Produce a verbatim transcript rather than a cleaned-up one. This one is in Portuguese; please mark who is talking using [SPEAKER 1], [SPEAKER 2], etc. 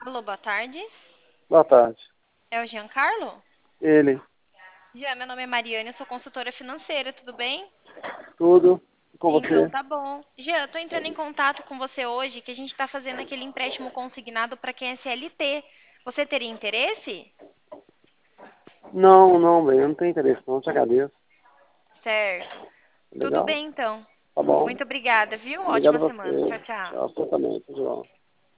[SPEAKER 1] Alô, boa tarde.
[SPEAKER 2] Boa tarde.
[SPEAKER 1] É o Giancarlo?
[SPEAKER 2] Ele,
[SPEAKER 1] Jean, meu nome é Mariane, eu sou consultora financeira, tudo bem?
[SPEAKER 2] tudo com
[SPEAKER 1] Então,
[SPEAKER 2] você?
[SPEAKER 1] tá bom. Jean, eu tô entrando em contato com você hoje que a gente tá fazendo aquele empréstimo consignado para quem é C L T. Você teria interesse?
[SPEAKER 2] Não, não, bem, eu não tenho interesse não, te agradeço.
[SPEAKER 1] Certo. Tudo
[SPEAKER 2] Legal?
[SPEAKER 1] bem, então.
[SPEAKER 2] Tá bom.
[SPEAKER 1] Muito obrigada, viu?
[SPEAKER 2] Obrigado
[SPEAKER 1] Ótima
[SPEAKER 2] a
[SPEAKER 1] semana. Tchau,
[SPEAKER 2] você.
[SPEAKER 1] tchau.
[SPEAKER 2] Tchau, você também, tudo bom.